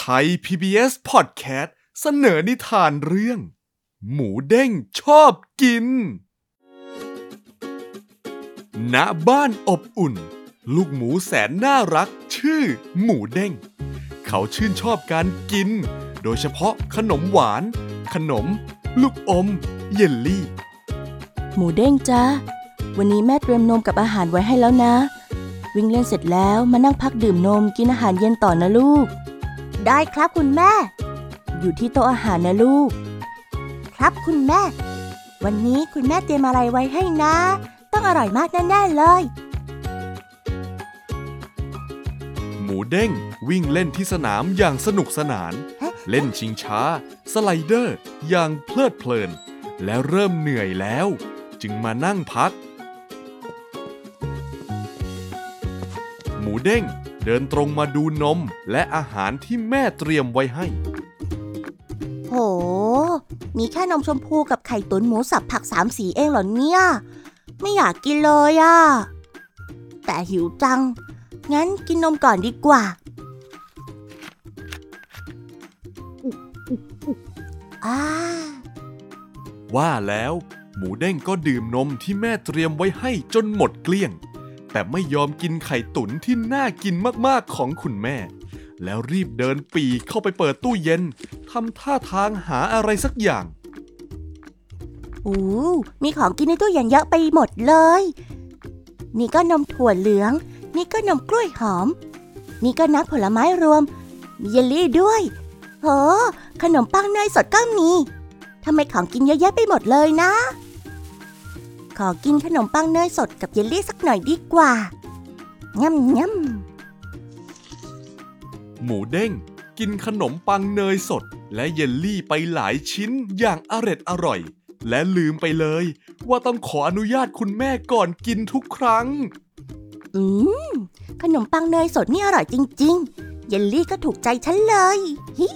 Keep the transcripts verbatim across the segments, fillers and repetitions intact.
ย พี บี เอส Podcast เสนอนิทานเรื่องหมูเด้งชอบกินณบ้านอบอุ่นลูกหมูแสนน่ารักชื่อหมูเด้งเขาชื่นชอบการกินโดยเฉพาะขนมหวานขนมลูกอมเยลลี่หมูเด้งจ้าวันนี้แม่เตรียมนมกับอาหารไว้ให้แล้วนะวิ่งเล่นเสร็จแล้วมานั่งพักดื่มนมกินอาหารเย็นต่อนะลูกได้ครับคุณแม่อยู่ที่โต๊ะอาหารนะลูกครับคุณแม่วันนี้คุณแม่เตรียมอะไรไว้ให้นะต้องอร่อยมากแน่ๆเลยหมูเด้งวิ่งเล่นที่สนามอย่างสนุกสนานเล่นชิงช้าสไลเดอร์อย่างเพลิดเพลินและเริ่มเหนื่อยแล้วจึงมานั่งพักหมูเด้งเดินตรงมาดูนมและอาหารที่แม่เตรียมไว้ให้โหมีแค่นมชมพูกับไข่ตุ๋นหมูสับผักสามสีเองเหรอเนี่ยไม่อยากกินเลยอ่ะแต่หิวจังงั้นกินนมก่อนดีกว่าอ่าว่าแล้วหมูเด้งก็ดื่มนมที่แม่เตรียมไว้ให้จนหมดเกลี้ยงแต่ไม่ยอมกินไข่ตุ๋นที่น่ากินมากๆของคุณแม่แล้วรีบเดินปีเข้าไปเปิดตู้เย็นทำท่าทางหาอะไรสักอย่างโอ้มีของกินในตู้เย็นเยอะไปหมดเลยนี่ก็นมถั่วเหลืองนี่ก็นมกล้วยหอมนี่ก็น้ำผลไม้รวมมีเยลลี่ด้วยโหขนมปังเนยสดก็มีทำไมของกินเยอะแยะไปหมดเลยนะขอกินขนมปังเนยสดกับเยลลี่สักหน่อยดีกว่าง่ำง่ำหมูเด้งกินขนมปังเนยสดและเยลลี่ไปหลายชิ้นอย่างอร็ดอร่อยและลืมไปเลยว่าต้องขออนุญาตคุณแม่ก่อนกินทุกครั้งอืมขนมปังเนยสดนี่อร่อยจริงๆเยลลี่ก็ถูกใจฉันเลยฮิ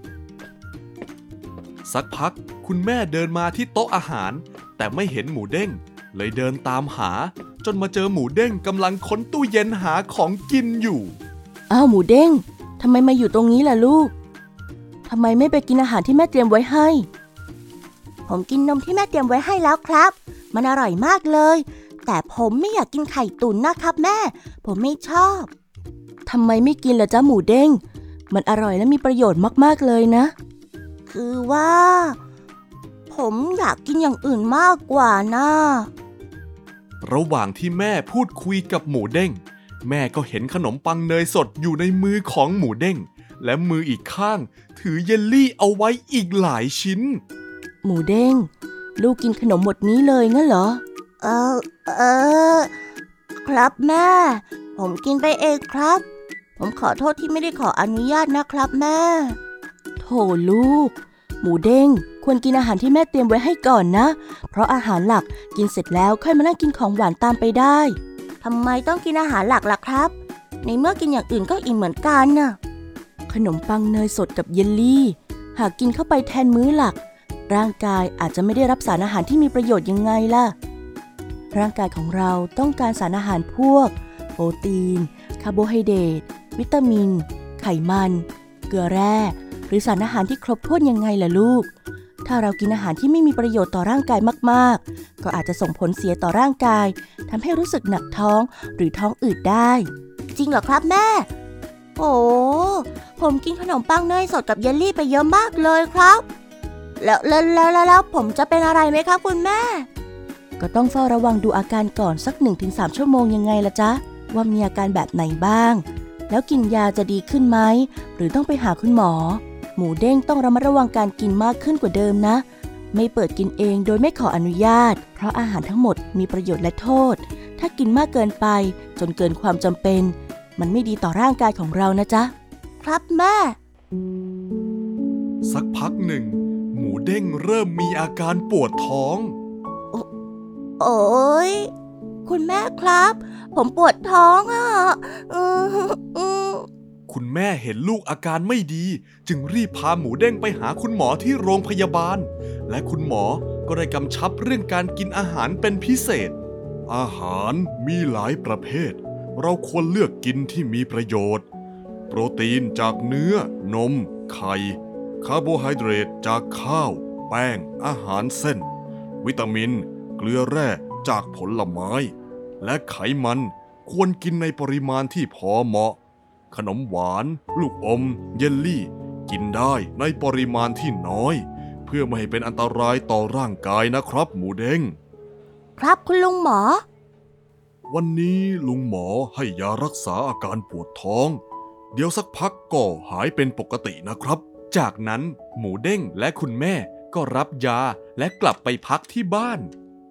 สักพักคุณแม่เดินมาที่โต๊ะอาหารแต่ไม่เห็นหมูเด้งเลยเดินตามหาจนมาเจอหมูเด้งกำลังค้นตู้เย็นหาของกินอยู่อ้าวหมูเด้งทำไมมาอยู่ตรงนี้ล่ะลูกทำไมไม่ไปกินอาหารที่แม่เตรียมไว้ให้ผมกินนมที่แม่เตรียมไว้ให้แล้วครับมันอร่อยมากเลยแต่ผมไม่อยากกินไข่ตุ๋นนะครับแม่ผมไม่ชอบทำไมไม่กินล่ะจ๊ะหมูเด้งมันอร่อยและมีประโยชน์มากๆเลยนะคือว่าผมอยากกินอย่างอื่นมากกว่านะระหว่างที่แม่พูดคุยกับหมูเด้งแม่ก็เห็นขนมปังเนยสดอยู่ในมือของหมูเด้งและมืออีกข้างถือเยลลี่เอาไว้อีกหลายชิ้นหมูเด้งลูกกินขนมหมดนี้เลยงั้นเหรอเออเออครับแม่ผมกินไปเองครับผมขอโทษที่ไม่ได้ขออนุญาตนะครับแม่โธ่ลูกหมูเด้งควรกินอาหารที่แม่เตรียมไว้ให้ก่อนนะเพราะอาหารหลักกินเสร็จแล้วค่อยมานั่งกินของหวานตามไปได้ทำไมต้องกินอาหารหลักล่ะครับในเมื่อกินอย่างอื่นก็อิ่มเหมือนกันน่ะขนมปังเนยสดกับเยลลี่หากกินเข้าไปแทนมื้อหลักร่างกายอาจจะไม่ได้รับสารอาหารที่มีประโยชน์ยังไงล่ะร่างกายของเราต้องการสารอาหารพวกโปรตีนคาร์โบไฮเดรตวิตามินไขมันเกลือแร่หรือสารอาหารที่ครบถ้วนยังไงล่ะลูกถ้าเรากินอาหารที่ไม่มีประโยชน์ต่อร่างกายมากๆก็อาจจะส่งผลเสียต่อร่างกายทำให้รู้สึกหนักท้องหรือท้องอืดได้จริงเหรอครับแม่โอ้ผมกินขนมปังเนยสดกับเยลลี่ไปเยอะมากเลยครับแล้วแล้วแล้วแล้วผมจะเป็นอะไรไหมครับคุณแม่ก็ต้องเฝ้าระวังดูอาการก่อนสัก หนึ่งถึงสาม ชั่วโมงยังไงล่ะจ๊ะว่ามีอาการแบบไหนบ้างแล้วกินยาจะดีขึ้นไหมหรือต้องไปหาคุณหมอหมูเด้งต้องระมัดระวังการกินมากขึ้นกว่าเดิมนะไม่เปิดกินเองโดยไม่ขออนุญาตเพราะอาหารทั้งหมดมีประโยชน์และโทษถ้ากินมากเกินไปจนเกินความจำเป็นมันไม่ดีต่อร่างกายของเรานะจ๊ะครับแม่สักพักหนึ่งหมูเด้งเริ่มมีอาการปวดท้องโอ๊ยคุณแม่ครับผมปวดท้องอ่ะคุณแม่เห็นลูกอาการไม่ดีจึงรีบพาหมูเด้งไปหาคุณหมอที่โรงพยาบาลและคุณหมอก็ได้กำชับเรื่องการกินอาหารเป็นพิเศษอาหารมีหลายประเภทเราควรเลือกกินที่มีประโยชน์โปรตีนจากเนื้อนมไข่คาร์โบไฮเดรตจากข้าวแป้งอาหารเส้นวิตามินเกลือแร่จากผลไม้และไขมันควรกินในปริมาณที่พอเหมาะขนมหวานลูกอมเยลลี่กินได้ในปริมาณที่น้อยเพื่อไม่ให้เป็นอันตรายต่อร่างกายนะครับหมูเด้งครับคุณลุงหมอวันนี้ลุงหมอให้ยารักษาอาการปวดท้องเดี๋ยวสักพักก็หายเป็นปกตินะครับจากนั้นหมูเด้งและคุณแม่ก็รับยาและกลับไปพักที่บ้าน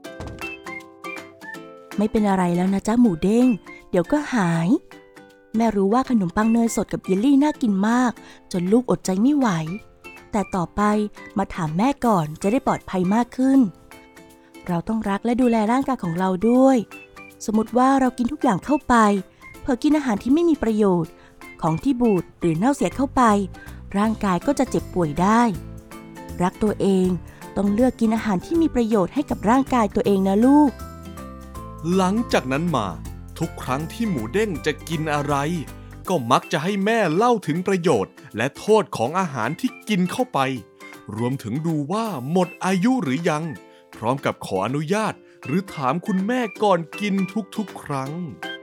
ไม่เป็นอะไรแล้วนะจ๊ะหมูเด้งเดี๋ยวก็หายแม่รู้ว่าขนมปังเนยสดกับเยลลี่น่ากินมากจนลูกอดใจไม่ไหวแต่ต่อไปมาถามแม่ก่อนจะได้ปลอดภัยมากขึ้นเราต้องรักและดูแลร่างกายของเราด้วยสมมติว่าเรากินทุกอย่างเข้าไปเผลอกินอาหารที่ไม่มีประโยชน์ของที่บูดหรือเน่าเสียเข้าไปร่างกายก็จะเจ็บป่วยได้รักตัวเองต้องเลือกกินอาหารที่มีประโยชน์ให้กับร่างกายตัวเองนะลูกหลังจากนั้นมาทุกครั้งที่หมูเด้งจะกินอะไรก็มักจะให้แม่เล่าถึงประโยชน์และโทษของอาหารที่กินเข้าไปรวมถึงดูว่าหมดอายุหรือยังพร้อมกับขออนุญาตหรือถามคุณแม่ก่อนกินทุกๆครั้ง